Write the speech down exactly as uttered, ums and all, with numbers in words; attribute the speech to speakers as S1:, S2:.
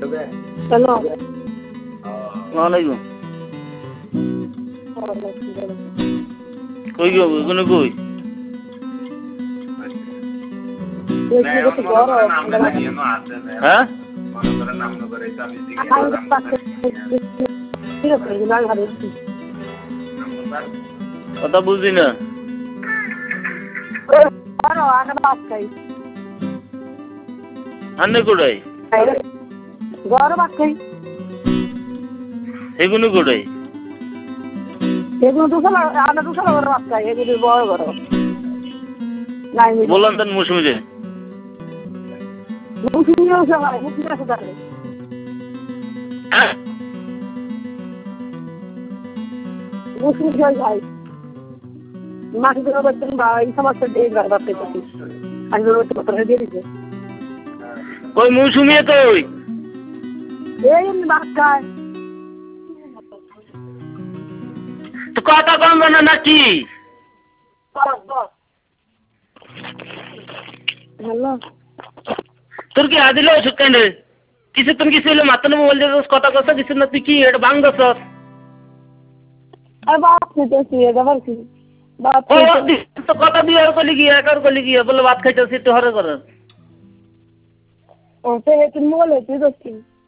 S1: hello
S2: ওয়ালাইকুম কই গো কোন কই হ্যাঁ কথা বুঝি না আন্নে কোড়াই
S1: গরম বাক্কাই
S2: এগুলো কোড়াই
S1: এগুলো দুশো আনা দুশো গরম বাক্কাই এগুলো বড় গরম
S2: বললাম তার মৌসুমি রে
S1: মৌসুমি আছে ভাই মৌসুমি আছে তাহলে মৌসুমি জয় ভাই মাটি ধরে বলছেন বা এই সমস্ত ডেট বারবার পেয়েছি আমি বলতে কথা দিয়ে দিচ্ছে
S2: কই মৌসুমি কই
S1: এই এমনি বাক্কায়
S2: তো কথা কম না নাকি
S1: হ্যালো
S2: তোর কি আদিল ওষুধ কেন রে কিছু তুমি কিছু হইলে মাত্র মোবাইল দিয়ে কথা কথা কিছু না তুই কি এটা ভাঙ দছ
S1: আর বাপ খেতেছি এবার কি বাপ
S2: তো কথা দিয়ে আর কলি গিয়ে একার কলি গিয়ে বলে ভাত খাইতেছি তুই হরে কর
S1: ও সে তুমি বলে তুই দেখছি